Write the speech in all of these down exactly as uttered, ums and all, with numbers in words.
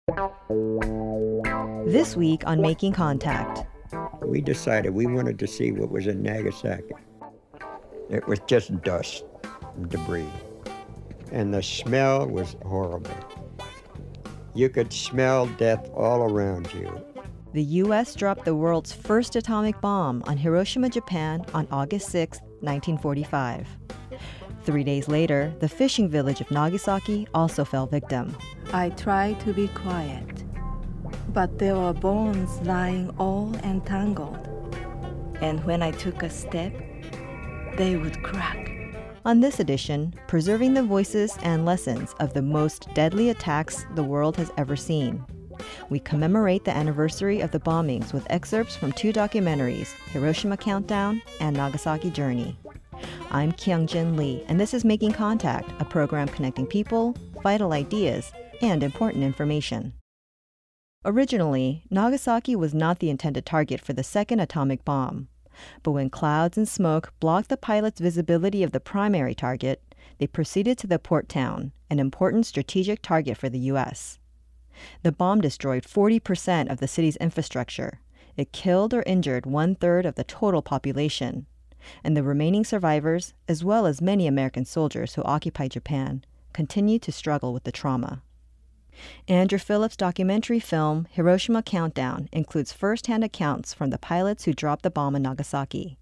This week on Making Contact. We decided we wanted to see what was in Nagasaki. It was just dust and debris. And the smell was horrible. You could smell death all around you. The U S dropped the world's first atomic bomb on Hiroshima, Japan on August sixth, nineteen forty-five. Three days later, the fishing village of Nagasaki also fell victim. I tried to be quiet, but there were bones lying all entangled. And when I took a step, they would crack. On this edition, preserving the voices and lessons of the most deadly attacks the world has ever seen. We commemorate the anniversary of the bombings with excerpts from two documentaries, Hiroshima Countdown and Nagasaki Journey. I'm Kyung-Jin Lee, and this is Making Contact, a program connecting people, vital ideas, and important information. Originally, Nagasaki was not the intended target for the second atomic bomb. But when clouds and smoke blocked the pilots' visibility of the primary target, they proceeded to the port town, an important strategic target for the U S. The bomb destroyed forty percent of the city's infrastructure. It killed or injured one-third of the total population. And the remaining survivors, as well as many American soldiers who occupied Japan, continued to struggle with the trauma. Andrew Phillips' documentary film, Hiroshima Countdown, includes first-hand accounts from the pilots who dropped the bomb in Nagasaki.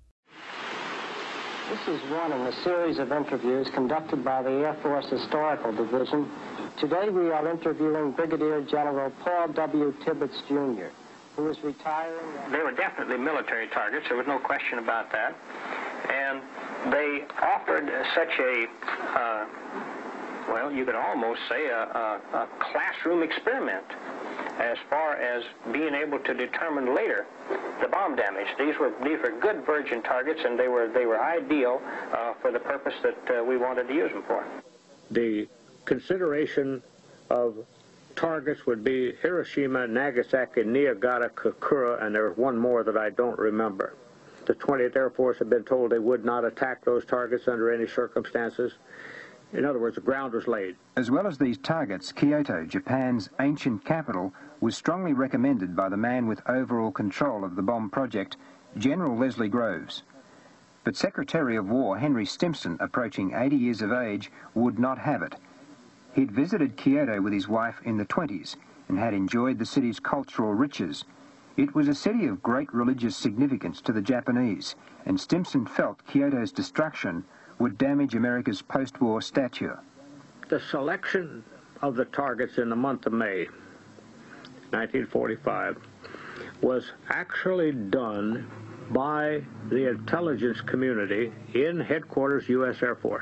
This is one in a series of interviews conducted by the Air Force Historical Division. Today we are interviewing Brigadier General Paul W. Tibbets, Junior, who is retiring. They were definitely military targets. There was no question about that. And they offered such a, uh, well, you could almost say a, a, a classroom experiment as far as being able to determine later the bomb damage. These were these were good virgin targets, and they were they were ideal uh, for the purpose that uh, we wanted to use them for. The consideration of targets would be Hiroshima, Nagasaki, Niigata, Kokura, and there's one more that I don't remember. The twentieth Air Force had been told they would not attack those targets under any circumstances. In other words, the ground was laid. As well as these targets, Kyoto, Japan's ancient capital, was strongly recommended by the man with overall control of the bomb project, General Leslie Groves. But Secretary of War Henry Stimson, approaching eighty years of age, would not have it. He'd visited Kyoto with his wife in the twenties and had enjoyed the city's cultural riches. It was a city of great religious significance to the Japanese, and Stimson felt Kyoto's destruction would damage America's post-war stature. The selection of the targets in the month of May, nineteen forty-five, was actually done by the intelligence community in headquarters U S Air Force.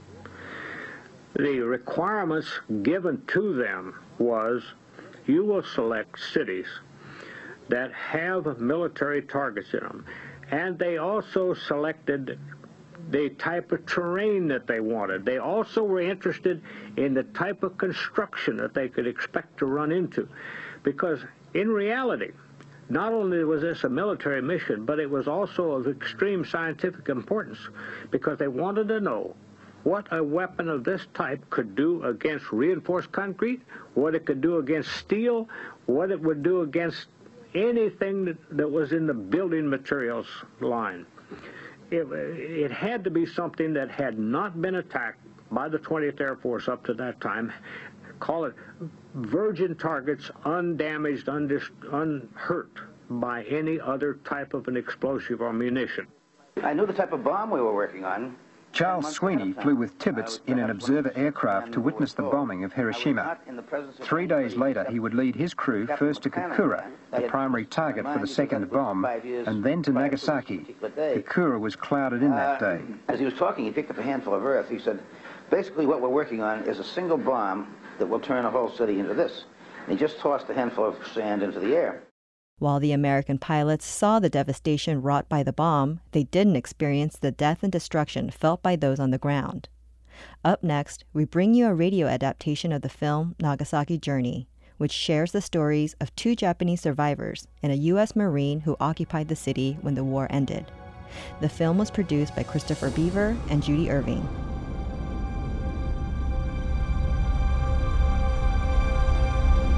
The requirements given to them was, you will select cities that have military targets in them. And they also selected the type of terrain that they wanted. They also were interested in the type of construction that they could expect to run into. Because in reality, not only was this a military mission, but it was also of extreme scientific importance, because they wanted to know what a weapon of this type could do against reinforced concrete, what it could do against steel, what it would do against anything that, that was in the building materials line. It, it had to be something that had not been attacked by the twentieth Air Force up to that time. Call it virgin targets, undamaged, undis- unhurt by any other type of an explosive or munition. I knew the type of bomb we were working on. Charles Sweeney flew with Tibbets in an observer aircraft to witness the bombing of Hiroshima. Three days later, he would lead his crew first to Kokura, the primary target for the second bomb, and then to Nagasaki. Kokura was clouded in that day. As he was talking, he picked up a handful of earth. He said, basically what we're working on is a single bomb that will turn a whole city into this. And he just tossed a handful of sand into the air. While the American pilots saw the devastation wrought by the bomb, they didn't experience the death and destruction felt by those on the ground. Up next, we bring you a radio adaptation of the film Nagasaki Journey, which shares the stories of two Japanese survivors and a U S Marine who occupied the city when the war ended. The film was produced by Christopher Beaver and Judy Irving. On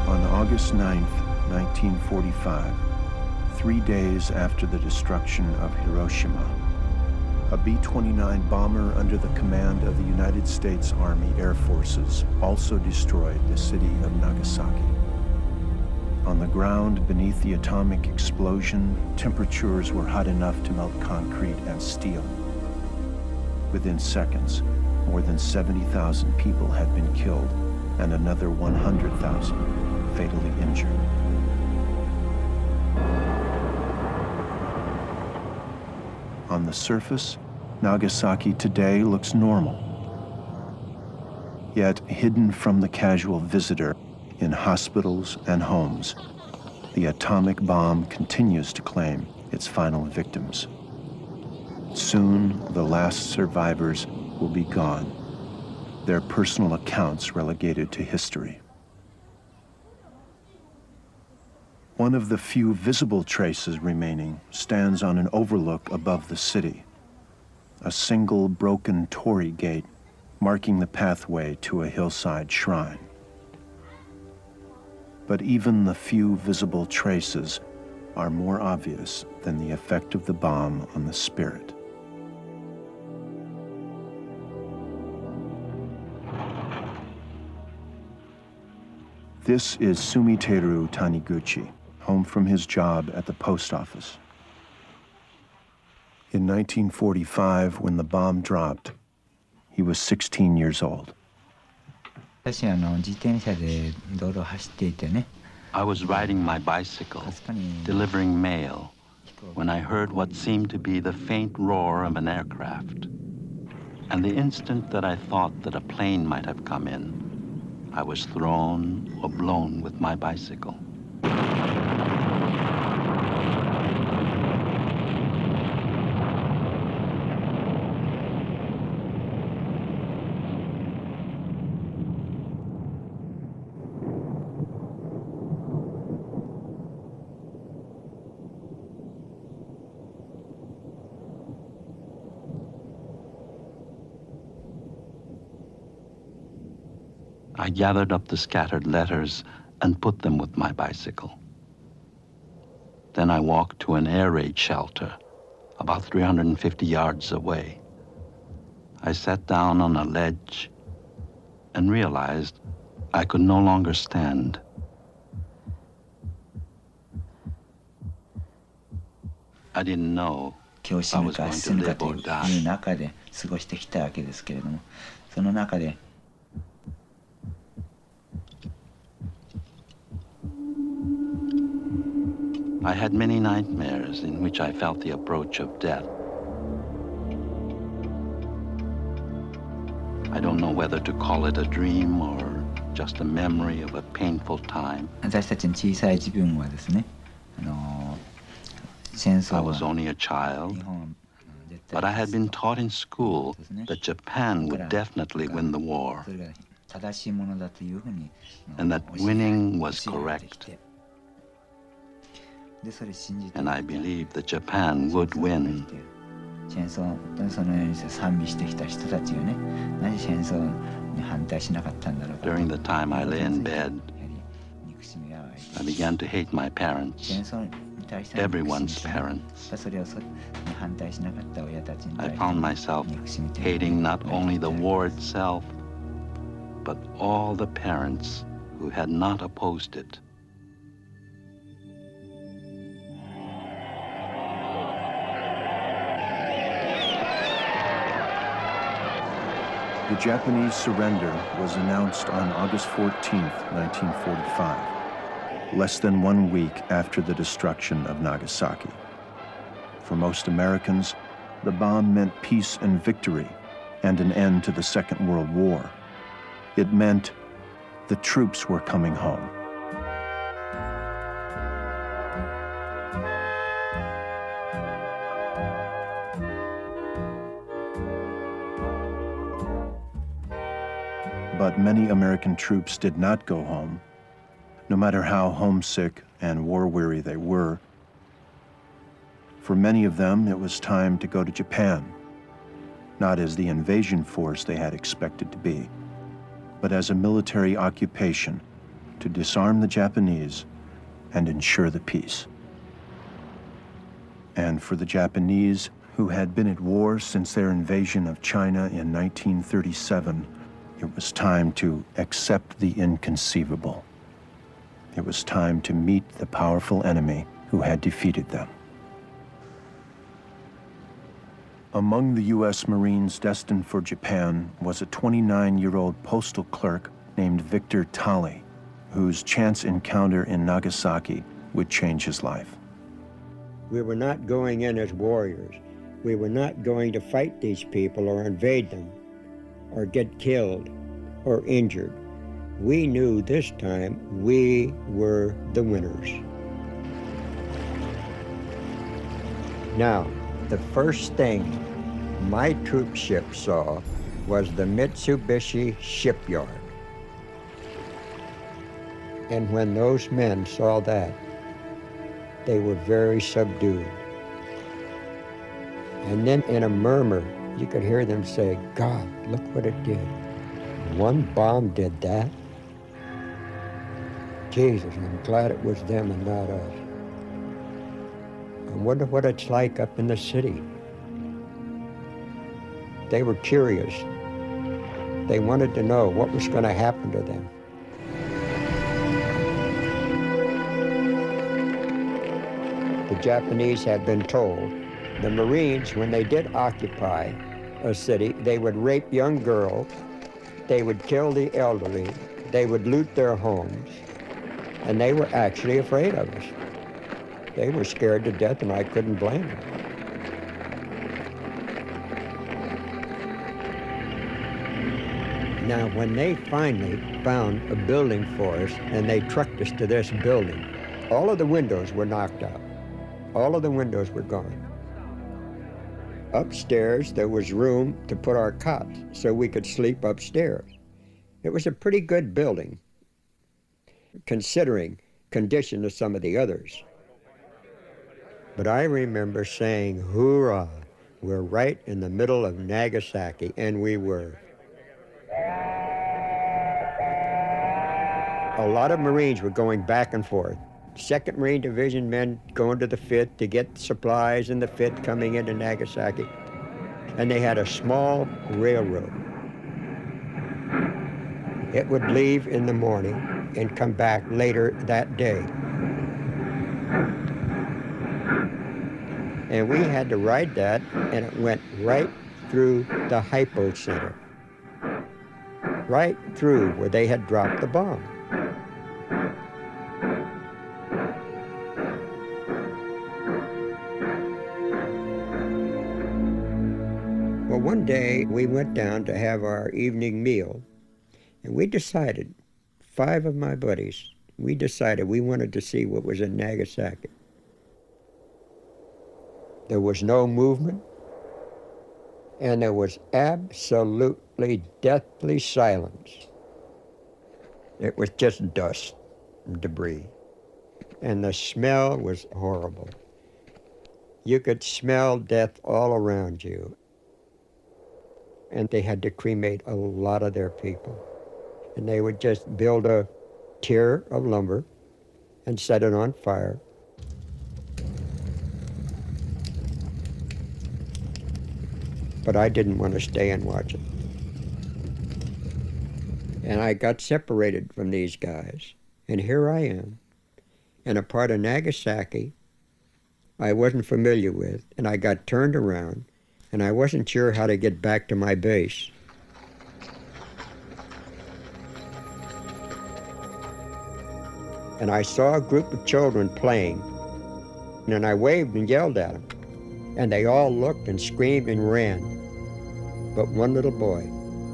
August ninth, nineteen forty-five, three days after the destruction of Hiroshima, a B twenty-nine bomber under the command of the United States Army Air Forces also destroyed the city of Nagasaki. On the ground beneath the atomic explosion, temperatures were hot enough to melt concrete and steel. Within seconds, more than seventy thousand people had been killed and another one hundred thousand fatally injured. On the surface, Nagasaki today looks normal. Yet, hidden from the casual visitor in hospitals and homes, the atomic bomb continues to claim its final victims. Soon, the last survivors will be gone, their personal accounts relegated to history. One of the few visible traces remaining stands on an overlook above the city, a single broken torii gate marking the pathway to a hillside shrine. But even the few visible traces are more obvious than the effect of the bomb on the spirit. This is Sumiteru Taniguchi, home from his job at the post office. In nineteen forty-five, when the bomb dropped, he was sixteen years old. I was riding my bicycle, delivering mail, when I heard what seemed to be the faint roar of an aircraft. And the instant that I thought that a plane might have come in, I was thrown or blown with my bicycle. I gathered up the scattered letters and put them with my bicycle. Then I walked to an air raid shelter about three hundred fifty yards away. I sat down on a ledge and realized I could no longer stand. I didn't know I was going to live or die. I had many nightmares in which I felt the approach of death. I don't know whether to call it a dream or just a memory of a painful time. I was only a child, but I had been taught in school that Japan would definitely win the war, and that winning was correct. And I believed that Japan would win. During the time I lay in bed, I began to hate my parents, everyone's parents. I found myself hating not only the war itself, but all the parents who had not opposed it. The Japanese surrender was announced on August fourteenth, nineteen forty-five, less than one week after the destruction of Nagasaki. For most Americans, the bomb meant peace and victory and an end to the Second World War. It meant the troops were coming home. But many American troops did not go home, no matter how homesick and war-weary they were. For many of them, it was time to go to Japan, not as the invasion force they had expected to be, but as a military occupation to disarm the Japanese and ensure the peace. And for the Japanese, who had been at war since their invasion of China in nineteen thirty-seven, it was time to accept the inconceivable. It was time to meet the powerful enemy who had defeated them. Among the U S Marines destined for Japan was a twenty-nine-year-old postal clerk named Victor Talley, whose chance encounter in Nagasaki would change his life. We were not going in as warriors. We were not going to fight these people or invade them or get killed or injured. We knew this time we were the winners. Now, the first thing my troop ship saw was the Mitsubishi shipyard. And when those men saw that, they were very subdued. And then in a murmur, you could hear them say, God, look what it did. One bomb did that. Jesus, I'm glad it was them and not us. I wonder what it's like up in the city. They were curious. They wanted to know what was going to happen to them. The Japanese had been told the Marines, when they did occupy a city, they would rape young girls, they would kill the elderly, they would loot their homes, and they were actually afraid of us. They were scared to death, and I couldn't blame them. Now, when they finally found a building for us, and they trucked us to this building, all of the windows were knocked out. All of the windows were gone. Upstairs, there was room to put our cots so we could sleep upstairs. It was a pretty good building, considering condition of some of the others. But I remember saying, hoorah, we're right in the middle of Nagasaki, and we were. A lot of Marines were going back and forth. Second Marine Division men going to the fifth to get supplies, and the fifth coming into Nagasaki. And they had a small railroad. It would leave in the morning and come back later that day. And we had to ride that, and it went right through the Hypo Center. Right through where they had dropped the bomb. Well, one day we went down to have our evening meal, and we decided, five of my buddies, we decided we wanted to see what was in Nagasaki. There was no movement, and there was absolutely deathly silence. It was just dust and debris, and the smell was horrible. You could smell death all around you. And they had to cremate a lot of their people. And they would just build a tier of lumber and set it on fire. But I didn't want to stay and watch it. And I got separated from these guys. And here I am, in a part of Nagasaki I wasn't familiar with, and I got turned around, and I wasn't sure how to get back to my base. And I saw a group of children playing, and I waved and yelled at them, and they all looked and screamed and ran, but one little boy.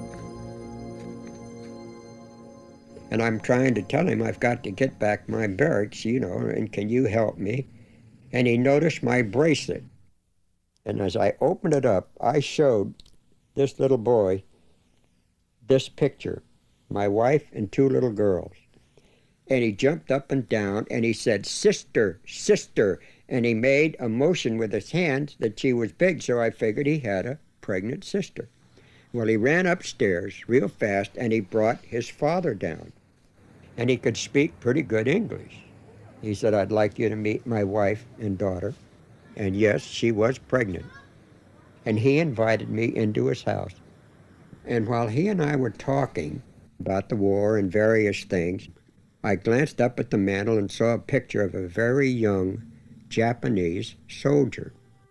And I'm trying to tell him I've got to get back my barracks, you know, and can you help me? And he noticed my bracelet. And as I opened it up, I showed this little boy this picture, my wife and two little girls. And he jumped up and down and he said, sister, sister. And he made a motion with his hands that she was big, so I figured he had a pregnant sister. Well, he ran upstairs real fast and he brought his father down. and he could speak pretty good English. He said, I'd like you to meet my wife and daughter. And yes, she was pregnant. And he invited me into his house. And while he and I were talking about the war and various things, I glanced up at the mantel and saw a picture of a very young Japanese soldier.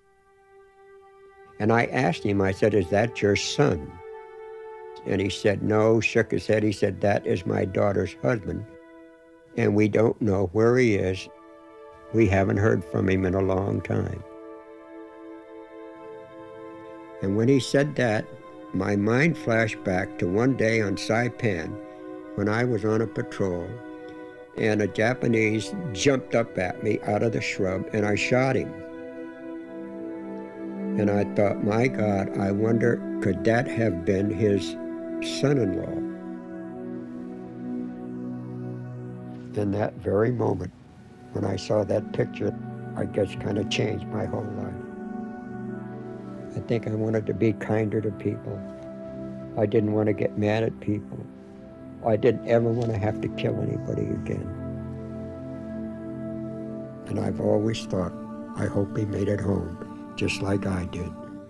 And I asked him, I said, is that your son? And he said, no, shook his head. He said, that is my daughter's husband. And we don't know where he is. We haven't heard from him in a long time. And when he said that, my mind flashed back to one day on Saipan when I was on a patrol, and a Japanese jumped up at me out of the shrub, and I shot him. And I thought, my God, I wonder, could that have been his son-in-law? In that very moment, when I saw that picture, I guess kind of changed my whole life. I think I wanted to be kinder to people. I didn't want to get mad at people. I didn't ever want to have to kill anybody again. And I've always thought, I hope he made it home, just like I did.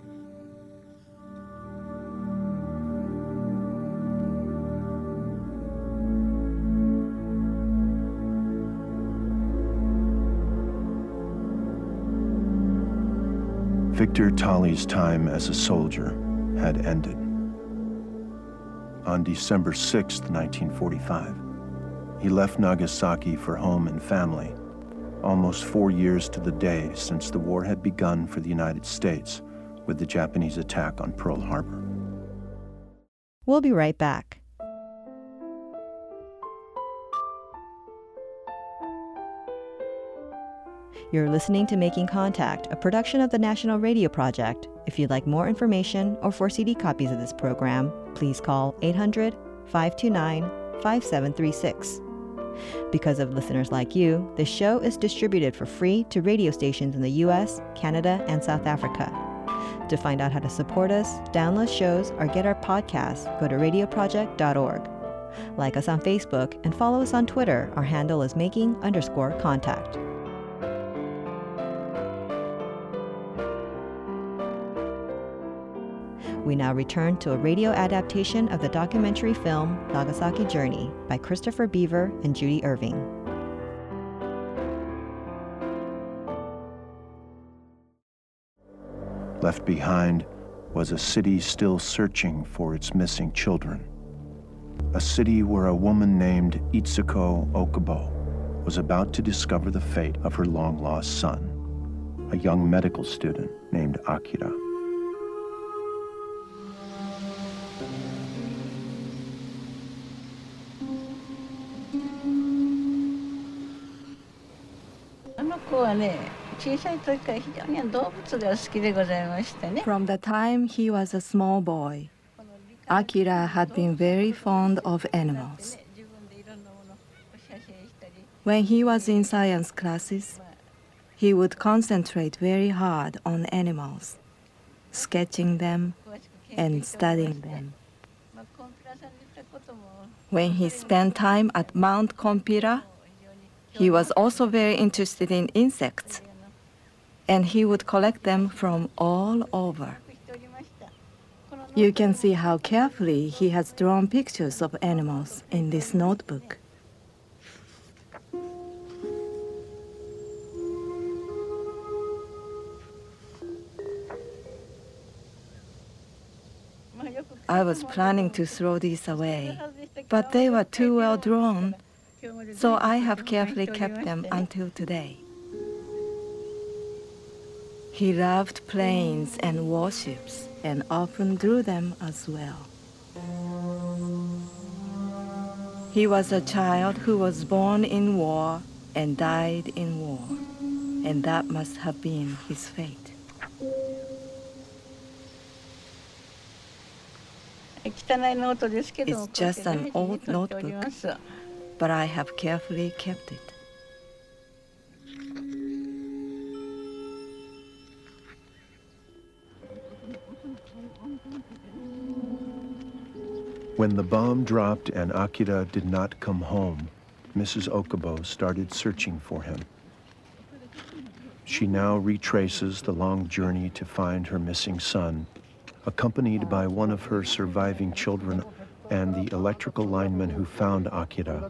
Victor Tali's time as a soldier had ended. On December sixth, nineteen forty-five, he left Nagasaki for home and family, almost four years to the day since the war had begun for the United States with the Japanese attack on Pearl Harbor. We'll be right back. You're listening to Making Contact, a production of the National Radio Project. If you'd like more information or for C D copies of this program, please call eight hundred, five two nine, five seven three six. Because of listeners like you, this show is distributed for free to radio stations in the U S, Canada, and South Africa. To find out how to support us, download shows, or get our podcasts, go to radio project dot org. Like us on Facebook and follow us on Twitter. Our handle is making underscore contact. We now return to a radio adaptation of the documentary film Nagasaki Journey by Christopher Beaver and Judy Irving. Left behind was a city still searching for its missing children. A city where a woman named Itsuko Okubo was about to discover the fate of her long-lost son, a young medical student named Akira. From the time he was a small boy, Akira had been very fond of animals. When he was in science classes, he would concentrate very hard on animals, sketching them and studying them. When he spent time at Mount Kompira, he was also very interested in insects, and he would collect them from all over. You can see how carefully he has drawn pictures of animals in this notebook. I was planning to throw these away, but they were too well drawn, so I have carefully kept them until today. He loved planes and warships and often drew them as well. He was a child who was born in war and died in war, and that must have been his fate. It's just an old notebook, but I have carefully kept it. When the bomb dropped and Akira did not come home, Missus Okubo started searching for him. She now retraces the long journey to find her missing son, accompanied by one of her surviving children and the electrical lineman who found Akira.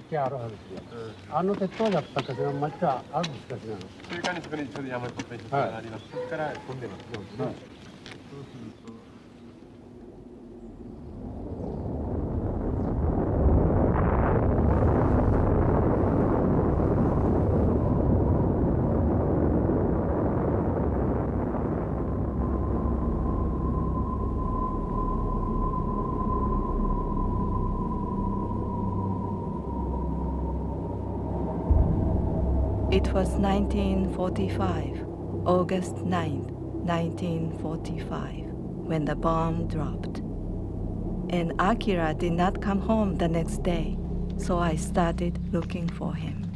It was nineteen forty-five, August ninth, nineteen forty-five, when the bomb dropped. And Akira did not come home the next day, so I started looking for him.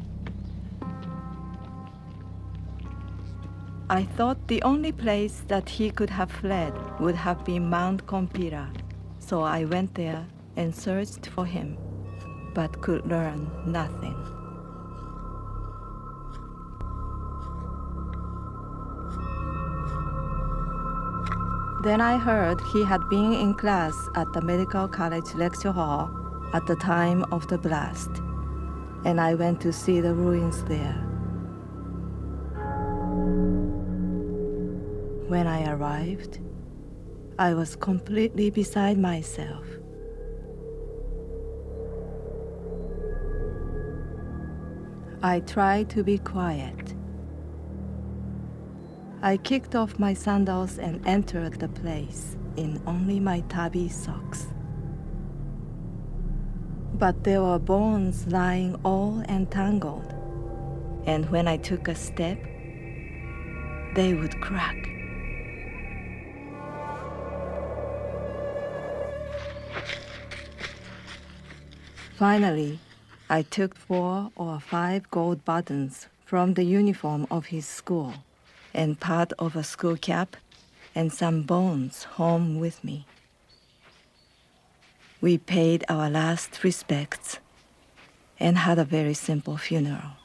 I thought the only place that he could have fled would have been Mount Kompira, so I went there and searched for him, but could learn nothing. Then I heard he had been in class at the Medical College lecture hall at the time of the blast, and I went to see the ruins there. When I arrived, I was completely beside myself. I tried to be quiet. I kicked off my sandals and entered the place in only my tabi socks. But there were bones lying all entangled, and when I took a step, they would crack. Finally, I took four or five gold buttons from the uniform of his school and part of a school cap and some bones home with me. We paid our last respects and had a very simple funeral.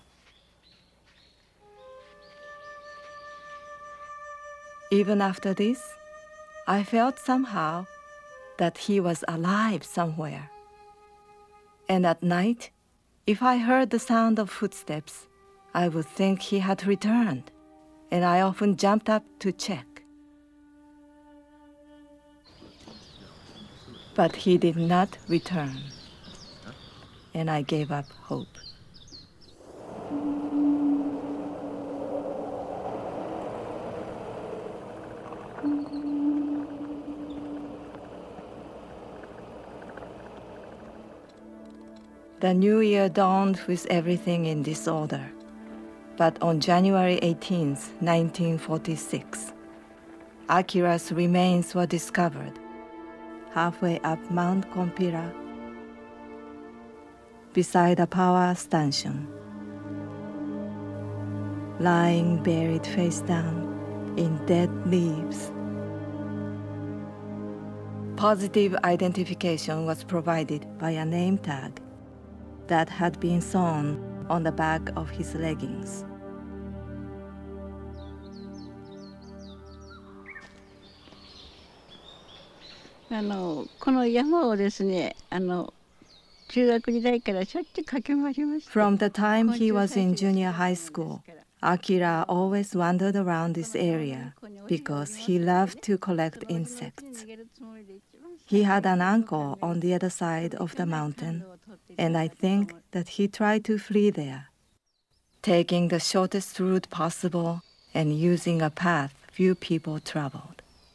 Even after this, I felt somehow that he was alive somewhere. And at night, if I heard the sound of footsteps, I would think he had returned, and I often jumped up to check. But he did not return, and I gave up hope. The new year dawned with everything in disorder. But on January eighteenth, nineteen forty-six, Akira's remains were discovered halfway up Mount Kompira, beside a power station, lying buried face down in dead leaves. Positive identification was provided by a name tag that had been sewn on the back of his leggings. あのこの山をですね、あの中学時代からしょっちゅう駆け回りました。 From the time he was in junior high school, Akira always wandered around this area because he loved to collect insects. He had an uncle on the other side of the mountain, and I think that he tried to flee there, taking the shortest route possible and using a path few people traveled.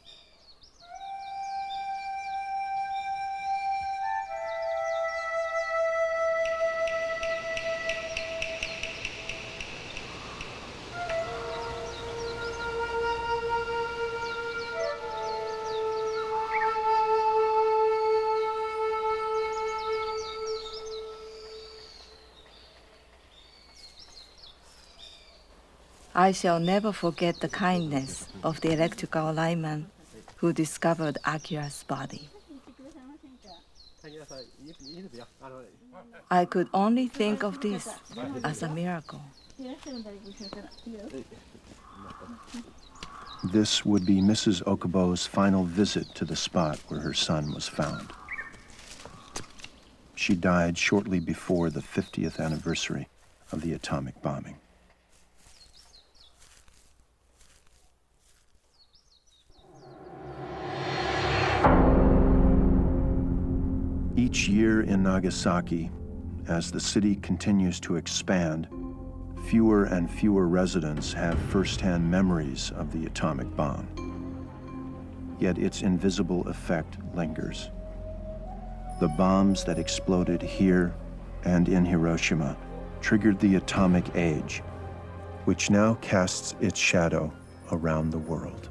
I shall never forget the kindness of the electrical lineman who discovered Akira's body. I could only think of this as a miracle. This would be Missus Okubo's final visit to the spot where her son was found. She died shortly before the fiftieth anniversary of the atomic bombing. Each year in Nagasaki, as the city continues to expand, fewer and fewer residents have first-hand memories of the atomic bomb. Yet its invisible effect lingers. The bombs that exploded here and in Hiroshima triggered the atomic age, which now casts its shadow around the world.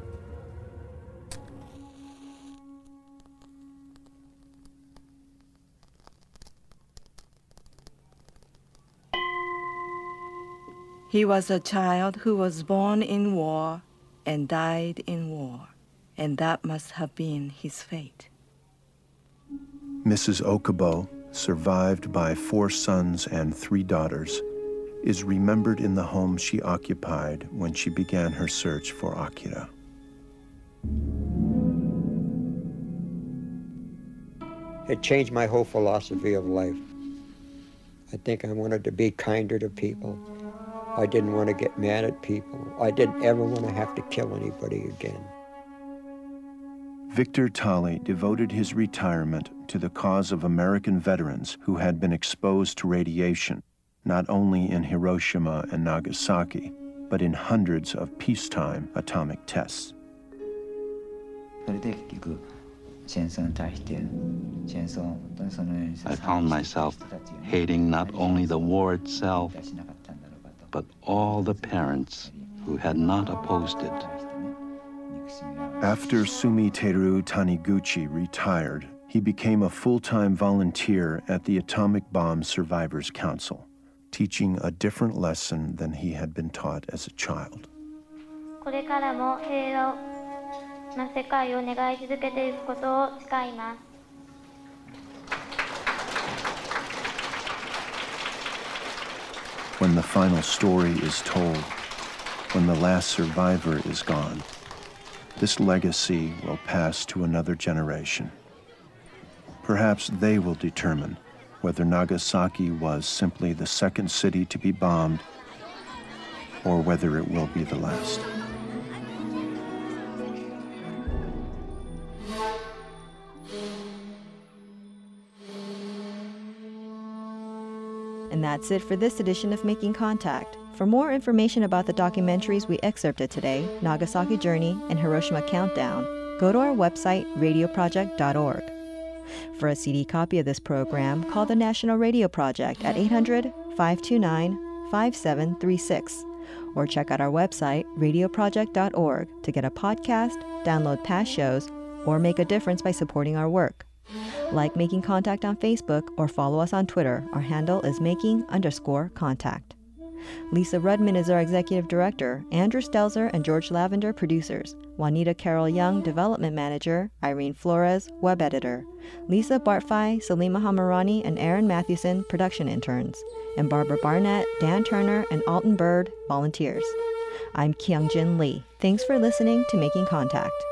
He was a child who was born in war and died in war, and that must have been his fate. Missus Okubo, survived by four sons and three daughters, is remembered in the home she occupied when she began her search for Akira. It changed my whole philosophy of life. I think I wanted to be kinder to people. I didn't want to get mad at people. I didn't ever want to have to kill anybody again. Victor Talley devoted his retirement to the cause of American veterans who had been exposed to radiation, not only in Hiroshima and Nagasaki, but in hundreds of peacetime atomic tests. I found myself hating not only the war itself, but all the parents who had not opposed it. After Sumiteru Taniguchi retired, he became a full-time volunteer at the Atomic Bomb Survivors Council, teaching a different lesson than he had been taught as a child. When the final story is told, when the last survivor is gone, this legacy will pass to another generation. Perhaps they will determine whether Nagasaki was simply the second city to be bombed or whether it will be the last. And that's it for this edition of Making Contact. For more information about the documentaries we excerpted today, Nagasaki Journey and Hiroshima Countdown, go to our website, radio project dot org. For a C D copy of this program, call the National Radio Project at eight hundred, five two nine, five seven three six or check out our website, radio project dot org, to get a podcast, download past shows, or make a difference by supporting our work. Like Making Contact on Facebook or follow us on Twitter. Our handle is making underscore contact. Lisa Rudman is our executive director, Andrew Stelzer and George Lavender producers, Juanita Carroll Young development manager, Irene Flores web editor, Lisa Bartfai, Salima Hamarani, and Aaron Mathewson production interns, and Barbara Barnett, Dan Turner, and Alton Bird volunteers. I'm Kyung-Jin Lee. Thanks for listening to Making Contact.